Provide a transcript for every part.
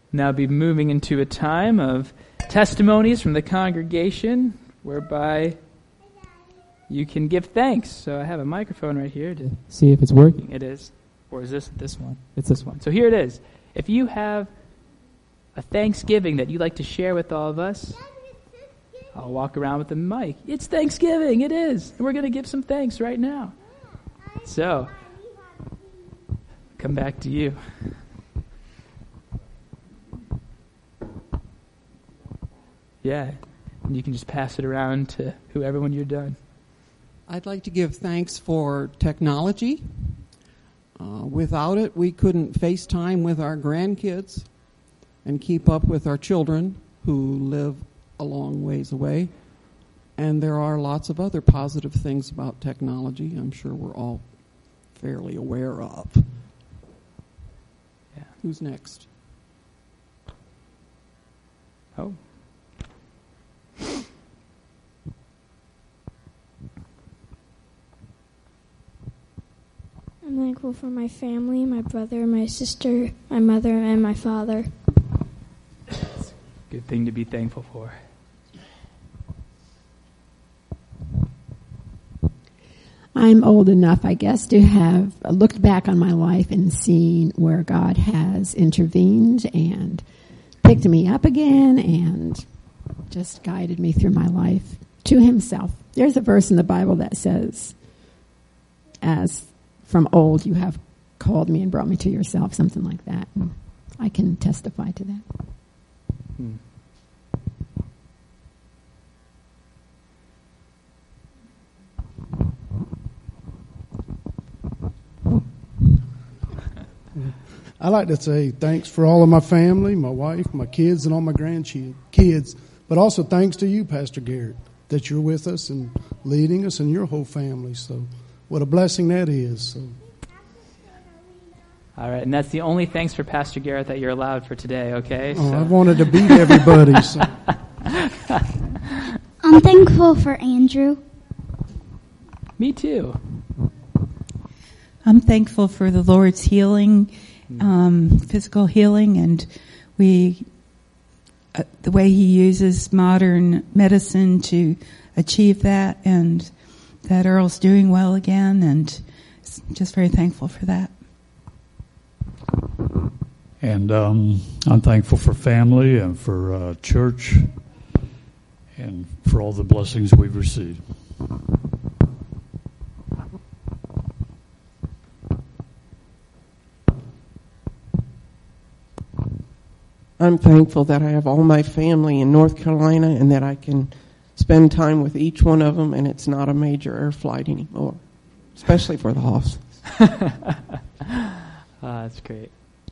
now be moving into a time of testimonies from the congregation, whereby you can give thanks. So I have a microphone right here to see if it's working. It is. Or is this one? It's this one. So here it is. If you have a Thanksgiving that you'd like to share with all of us, I'll walk around with the mic. It's Thanksgiving. It is. And we're going to give some thanks right now. So, come back to you. Yeah. And you can just pass it around to whoever when you're done. I'd like to give thanks for technology. Without it, we couldn't FaceTime with our grandkids and keep up with our children who live a long ways away. And there are lots of other positive things about technology I'm sure we're all fairly aware of. Yeah. Who's next? Oh. I'm thankful for my family, my brother, my sister, my mother, and my father. It's a good thing to be thankful for. I'm old enough, I guess, to have looked back on my life and seen where God has intervened and picked me up again and just guided me through my life to himself. There's a verse in the Bible that says, as from old you have called me and brought me to yourself, something like that. And I can testify to that. I like to say thanks for all of my family, my wife, my kids, and all my grandkids, but also thanks to you, Pastor Garrett, that you're with us and leading us and your whole family. So what a blessing that is. So. All right, and that's the only thanks for Pastor Garrett that you're allowed for today, okay? Oh, I wanted to beat everybody. So. I'm thankful for Andrew. Me too. I'm thankful for the Lord's healing, physical healing, and the way He uses modern medicine to achieve that, and that Earl's doing well again, and just very thankful for that. And I'm thankful for family and for church and for all the blessings we've received. I'm thankful that I have all my family in North Carolina and that I can spend time with each one of them, and it's not a major air flight anymore, especially for the Hoffs. That's great.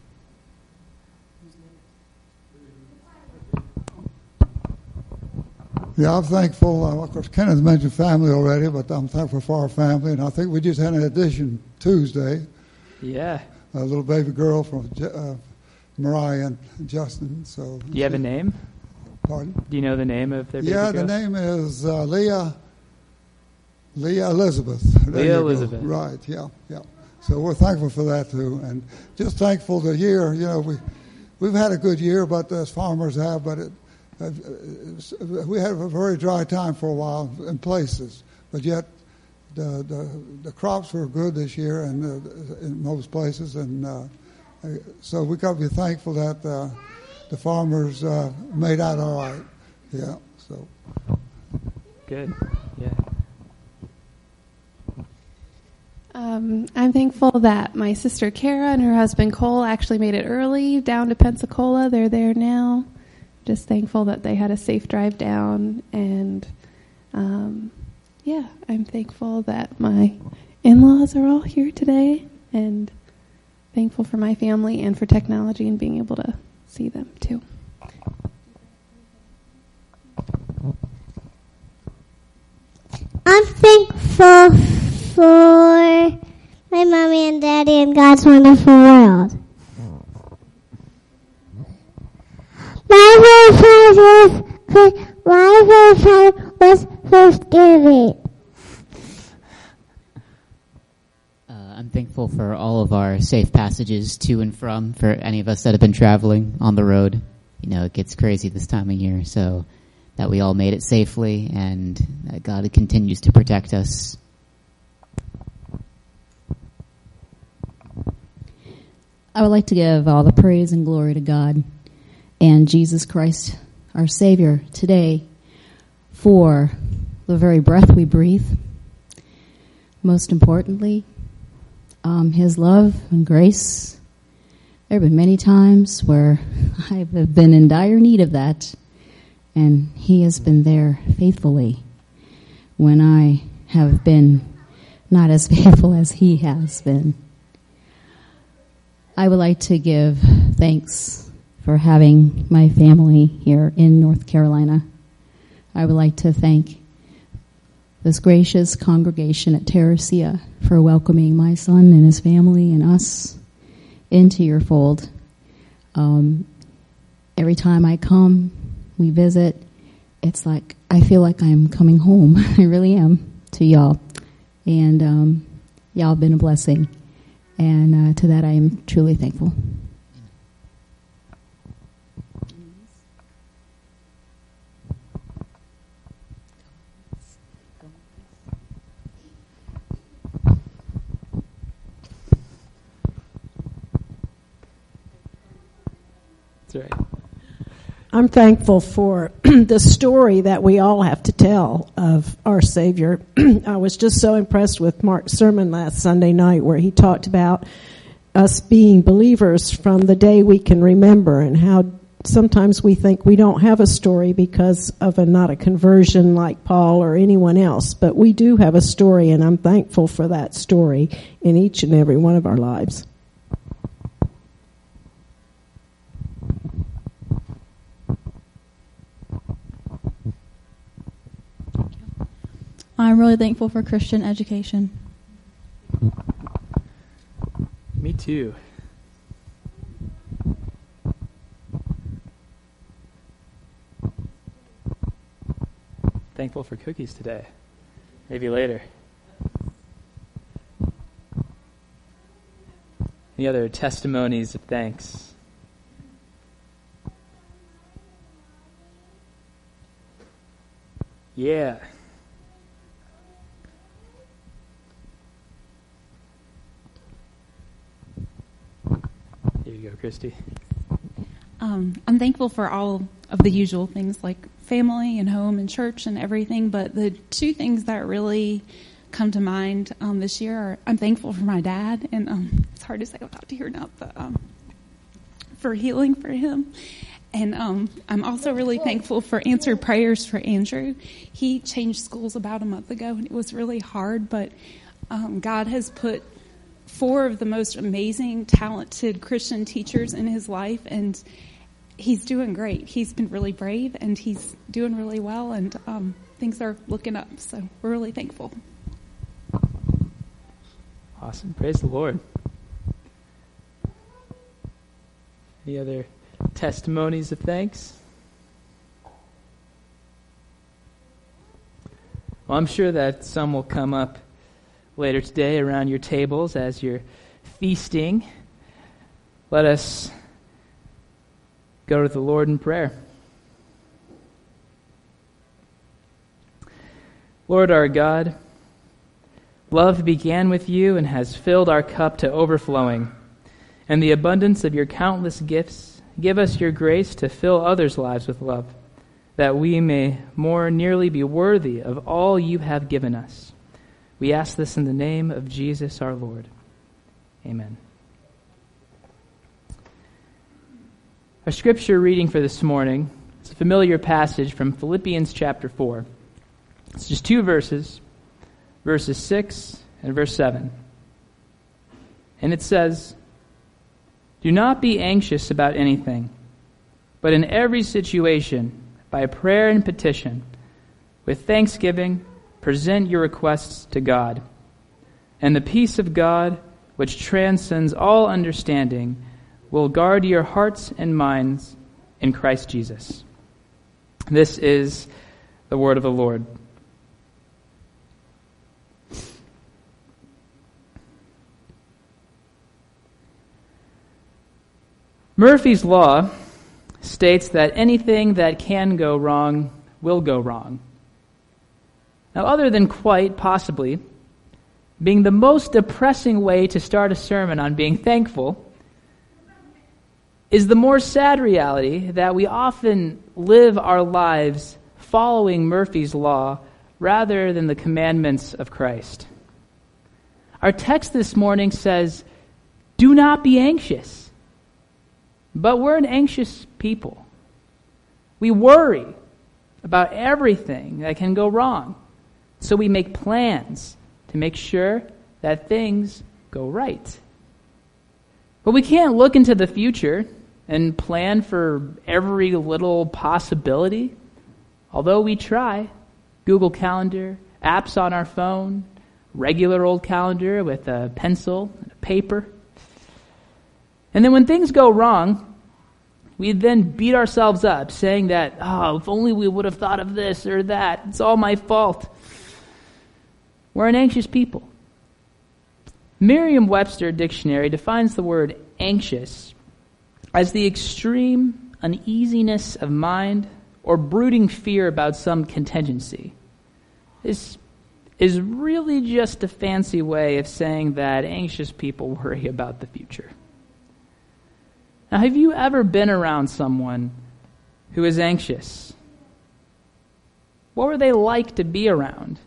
Yeah, I'm thankful. Of course, Kenneth mentioned family already, but I'm thankful for our family. And I think we just had an addition Tuesday. Yeah. A little baby girl from Mariah and Justin. So. Do you have a name? Pardon? Do you know the name of their baby girl? Yeah, the name is Leah Elizabeth. Leah Elizabeth. Right, yeah. So we're thankful for that, too. And just thankful to hear, we've had a good year, but as farmers have, but we had a very dry time for a while in places, but yet the crops were good this year and in most places, and so we got to be thankful that the farmers made out all right. Yeah. So. Good. Yeah. I'm thankful that my sister Kara and her husband Cole actually made it early down to Pensacola. They're there now. Just thankful that they had a safe drive down, and I'm thankful that my in-laws are all here today, and thankful for my family and for technology and being able to see them too. I'm thankful for my mommy and daddy and God's wonderful world. My favorite was Thanksgiving. I'm thankful for all of our safe passages to and from, for any of us that have been traveling on the road. You know, it gets crazy this time of year, so that we all made it safely and that God continues to protect us. I would like to give all the praise and glory to God and Jesus Christ, our Savior, today for the very breath we breathe. Most importantly, His love and grace. There have been many times where I have been in dire need of that, and He has been there faithfully when I have been not as faithful as He has been. I would like to give thanks for having my family here in North Carolina. I would like to thank this gracious congregation at Terracia for welcoming my son and his family and us into your fold. Every time I come, we visit, it's like I feel like I'm coming home. I really am, to y'all. And y'all have been a blessing. And to that I am truly thankful. That's right. I'm thankful for the story that we all have to tell of our Savior. I was just so impressed with Mark's sermon last Sunday night where he talked about us being believers from the day we can remember, and how sometimes we think we don't have a story because of not a conversion like Paul or anyone else, but we do have a story, and I'm thankful for that story in each and every one of our lives. I'm really thankful for Christian education. Me too. Thankful for cookies today. Maybe later. Any other testimonies of thanks? Yeah. Here you go, Christy. I'm thankful for all of the usual things like family and home and church and everything, but the two things that really come to mind this year are I'm thankful for my dad, and it's hard to say without tearing up, but for healing for him. And I'm also really thankful for answered prayers for Andrew. He changed schools about a month ago, and it was really hard, but God has put 4 of the most amazing, talented Christian teachers in his life, and he's doing great. He's been really brave, and he's doing really well, and things are looking up, so we're really thankful. Awesome. Praise the Lord. Any other testimonies of thanks? Well, I'm sure that some will come up later today around your tables as you're feasting. Let us go to the Lord in prayer. Lord our God, love began with you and has filled our cup to overflowing. And the abundance of your countless gifts, give us your grace to fill others' lives with love, that we may more nearly be worthy of all you have given us. We ask this in the name of Jesus our Lord. Amen. Our scripture reading for this morning is a familiar passage from Philippians chapter 4. It's just 2 verses, verses 6 and verse 7. And it says, "Do not be anxious about anything, but in every situation, by prayer and petition, with thanksgiving, present your requests to God. And the peace of God, which transcends all understanding, will guard your hearts and minds in Christ Jesus." This is the word of the Lord. Murphy's Law states that anything that can go wrong will go wrong. Now, other than quite possibly being the most depressing way to start a sermon on being thankful, is the more sad reality that we often live our lives following Murphy's Law rather than the commandments of Christ. Our text this morning says, "Do not be anxious." But we're an anxious people. We worry about everything that can go wrong. So we make plans to make sure that things go right. But we can't look into the future and plan for every little possibility. Although we try, Google Calendar, apps on our phone, regular old calendar with a pencil and a paper. And then when things go wrong, we then beat ourselves up saying that, if only we would have thought of this or that. It's all my fault. We're an anxious people. Merriam-Webster dictionary defines the word anxious as the extreme uneasiness of mind or brooding fear about some contingency. This is really just a fancy way of saying that anxious people worry about the future. Now, have you ever been around someone who is anxious? What were they like to be around?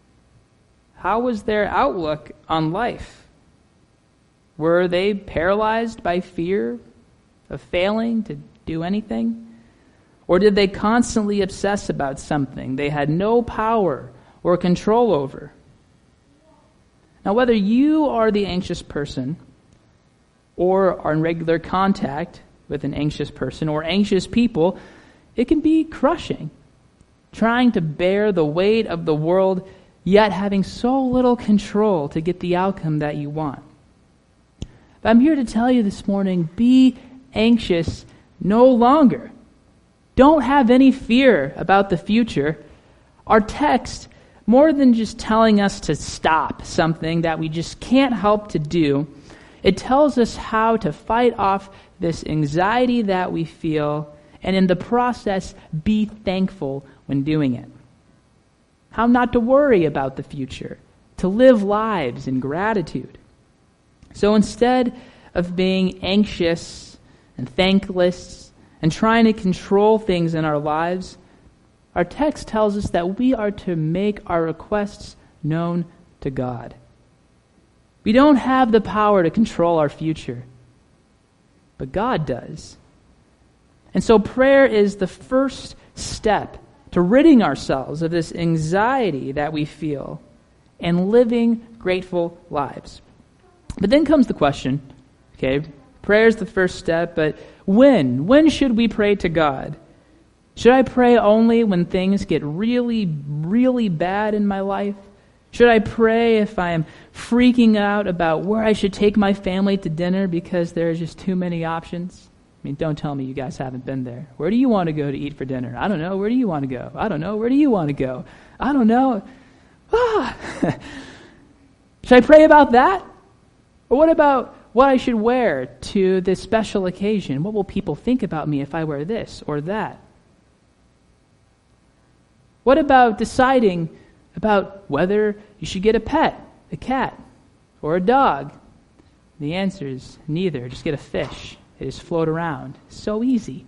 How was their outlook on life? Were they paralyzed by fear of failing to do anything? Or did they constantly obsess about something they had no power or control over? Now, whether you are the anxious person or are in regular contact with an anxious person or anxious people, it can be crushing, trying to bear the weight of the world, yet having so little control to get the outcome that you want. But I'm here to tell you this morning, be anxious no longer. Don't have any fear about the future. Our text, more than just telling us to stop something that we just can't help to do, it tells us how to fight off this anxiety that we feel, and in the process, be thankful when doing it. How not to worry about the future, to live lives in gratitude. So instead of being anxious and thankless and trying to control things in our lives, our text tells us that we are to make our requests known to God. We don't have the power to control our future, but God does. And so prayer is the first step to ridding ourselves of this anxiety that we feel and living grateful lives. But then comes the question, okay, prayer is the first step, but when? When should we pray to God? Should I pray only when things get really, really bad in my life? Should I pray if I am freaking out about where I should take my family to dinner because there are just too many options? I mean, don't tell me you guys haven't been there. Where do you want to go to eat for dinner? I don't know. Where do you want to go? I don't know. Where do you want to go? I don't know. Should I pray about that? Or what about what I should wear to this special occasion? What will people think about me if I wear this or that? What about deciding about whether you should get a pet, a cat, or a dog? The answer is neither. Just get a fish. They just float around. So easy.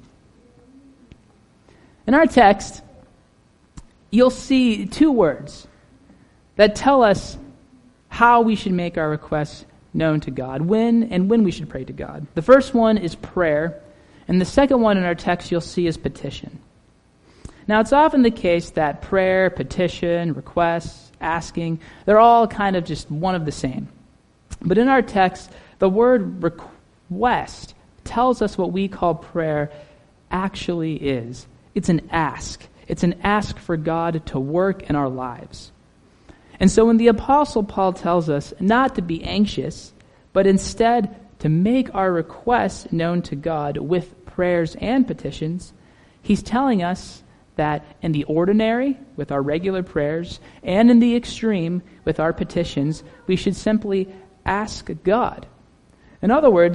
In our text, you'll see two words that tell us how we should make our requests known to God, when we should pray to God. The first one is prayer, and the second one in our text you'll see is petition. Now, it's often the case that prayer, petition, requests, asking, they're all kind of just one of the same. But in our text, the word request tells us what we call prayer actually is. It's an ask. It's an ask for God to work in our lives. And so when the Apostle Paul tells us not to be anxious, but instead to make our requests known to God with prayers and petitions, he's telling us that in the ordinary, with our regular prayers, and in the extreme, with our petitions, we should simply ask God. In other words,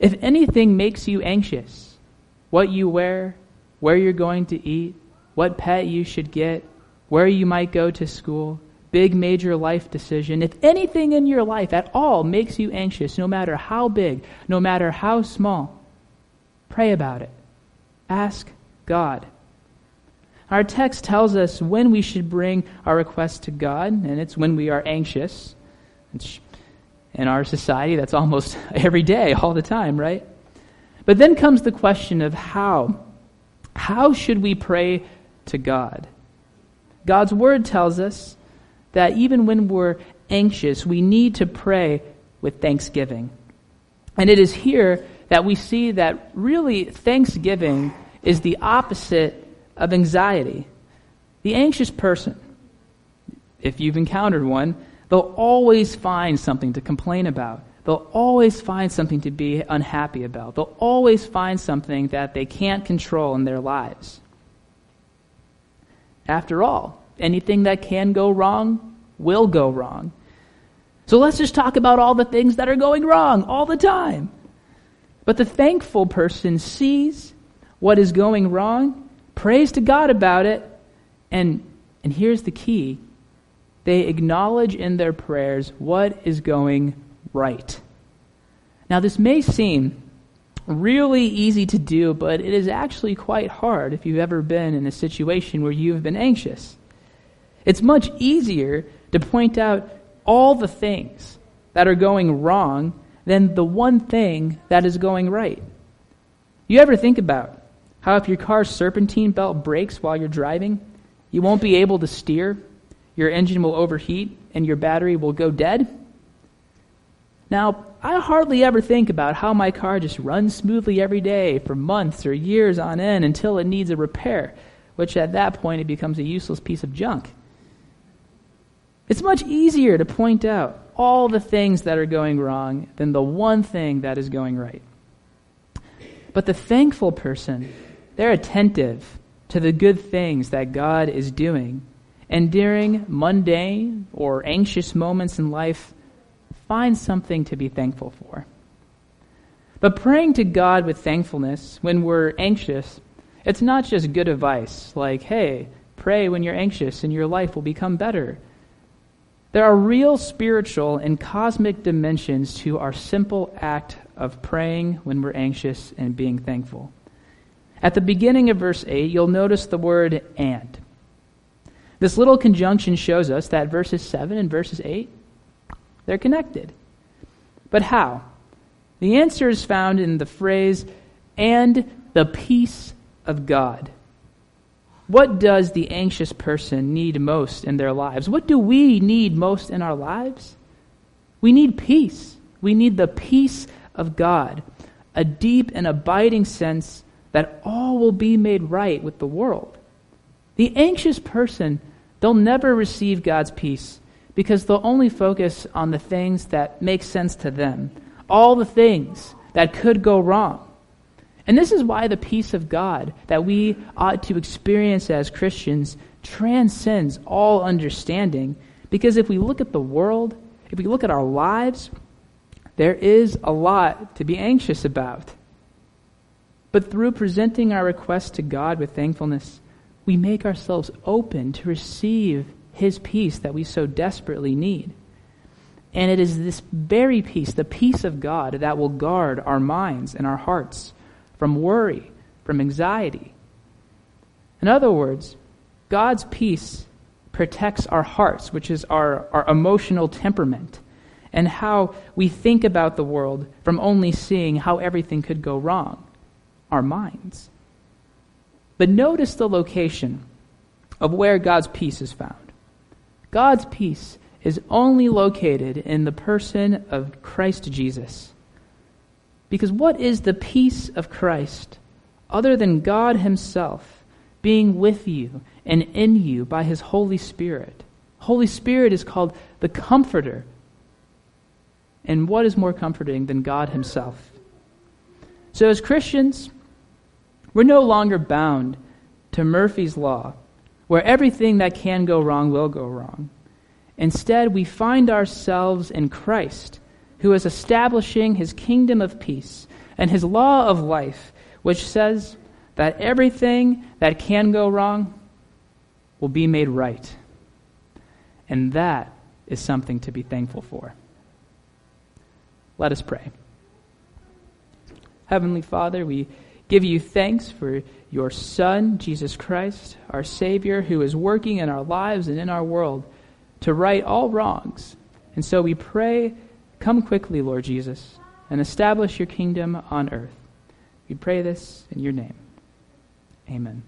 If anything makes you anxious, what you wear, where you're going to eat, what pet you should get, where you might go to school, big major life decision, if anything in your life at all makes you anxious, no matter how big, no matter how small, pray about it. Ask God. Our text tells us when we should bring our requests to God, and it's when we are anxious. In our society, that's almost every day, all the time, right? But then comes the question of how. How should we pray to God? God's Word tells us that even when we're anxious, we need to pray with thanksgiving. And it is here that we see that really thanksgiving is the opposite of anxiety. The anxious person, if you've encountered one, they'll always find something to complain about. They'll always find something to be unhappy about. They'll always find something that they can't control in their lives. After all, anything that can go wrong will go wrong. So let's just talk about all the things that are going wrong all the time. But the thankful person sees what is going wrong, prays to God about it, and here's the key. They acknowledge in their prayers what is going right. Now, this may seem really easy to do, but it is actually quite hard if you've ever been in a situation where you've been anxious. It's much easier to point out all the things that are going wrong than the one thing that is going right. You ever think about how if your car's serpentine belt breaks while you're driving, you won't be able to steer, your engine will overheat, and your battery will go dead? Now, I hardly ever think about how my car just runs smoothly every day for months or years on end until it needs a repair, which at that point it becomes a useless piece of junk. It's much easier to point out all the things that are going wrong than the one thing that is going right. But the thankful person, they're attentive to the good things that God is doing. And during mundane or anxious moments in life, find something to be thankful for. But praying to God with thankfulness when we're anxious, it's not just good advice like, hey, pray when you're anxious and your life will become better. There are real spiritual and cosmic dimensions to our simple act of praying when we're anxious and being thankful. At the beginning of verse 8, you'll notice the word and. This little conjunction shows us that verses 7 and verses 8, they're connected. But how? The answer is found in the phrase, and the peace of God. What does the anxious person need most in their lives? What do we need most in our lives? We need peace. We need the peace of God, a deep and abiding sense that all will be made right with the world. The anxious person, they'll never receive God's peace because they'll only focus on the things that make sense to them, all the things that could go wrong. And this is why the peace of God that we ought to experience as Christians transcends all understanding, because if we look at the world, if we look at our lives, there is a lot to be anxious about. But through presenting our requests to God with thankfulness, we make ourselves open to receive His peace that we so desperately need. And it is this very peace, the peace of God, that will guard our minds and our hearts from worry, from anxiety. In other words, God's peace protects our hearts, which is our emotional temperament, and how we think about the world from only seeing how everything could go wrong, our minds. But notice the location of where God's peace is found. God's peace is only located in the person of Christ Jesus. Because what is the peace of Christ other than God Himself being with you and in you by His Holy Spirit? Holy Spirit is called the Comforter. And what is more comforting than God Himself? So as Christians, we're no longer bound to Murphy's Law, where everything that can go wrong will go wrong. Instead, we find ourselves in Christ, who is establishing His kingdom of peace and his law of life, which says that everything that can go wrong will be made right. And that is something to be thankful for. Let us pray. Heavenly Father, we give you thanks for your Son, Jesus Christ, our Savior, who is working in our lives and in our world to right all wrongs. And so we pray, come quickly, Lord Jesus, and establish your kingdom on earth. We pray this in your name. Amen.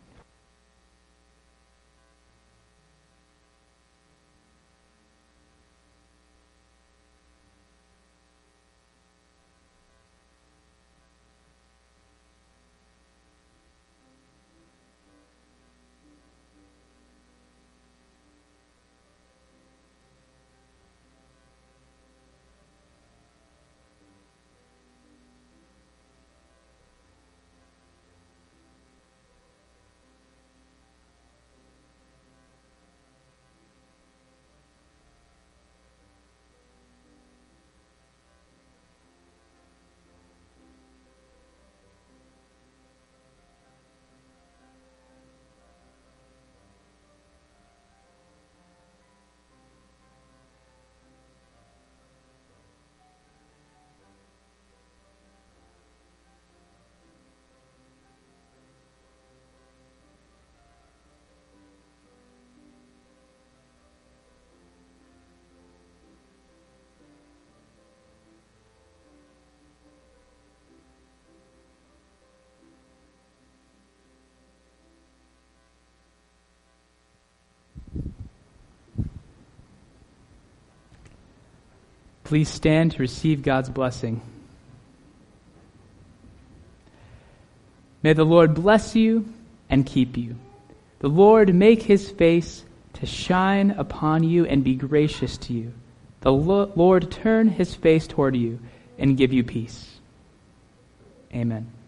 Please stand to receive God's blessing. May the Lord bless you and keep you. The Lord make his face to shine upon you and be gracious to you. The Lord turn his face toward you and give you peace. Amen.